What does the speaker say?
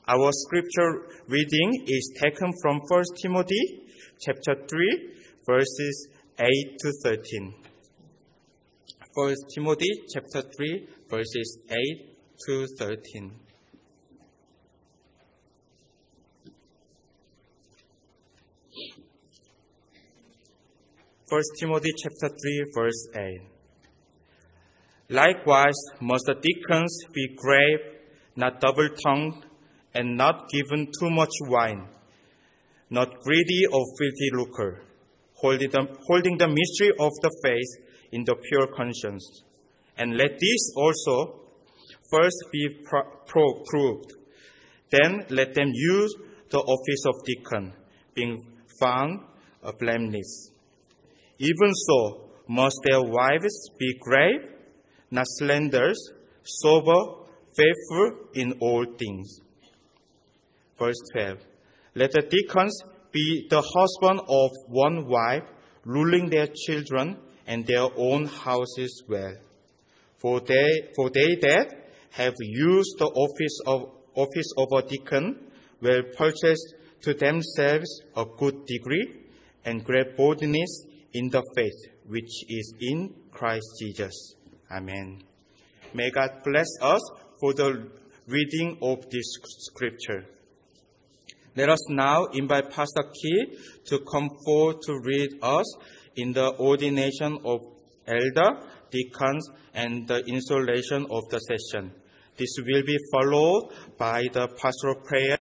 Our scripture reading is taken from 1 Timothy chapter 3, verses 8 to 13. 1 Timothy chapter 3, verses 8 to 13. First Timothy chapter 3, verse 8. Likewise must the deacons be grave, not double-tongued, and not given too much wine, not greedy of filthy lucre, holding the mystery of the faith in the pure conscience. And let this also first be proved. Then let them use the office of deacon, being found blameless. Even so, must their wives be grave, not slanderers, sober, faithful in all things. Verse 12. Let the deacons be the husband of one wife, ruling their children and their own houses well. For they that have used the office of a deacon will purchase to themselves a good degree and great boldness in the faith which is in Christ Jesus. Amen. May God bless us for the reading of this scripture. Let us now invite Pastor Key to come forward to read us in the ordination of elder, deacons, and the installation of the session. This will be followed by the pastoral prayer.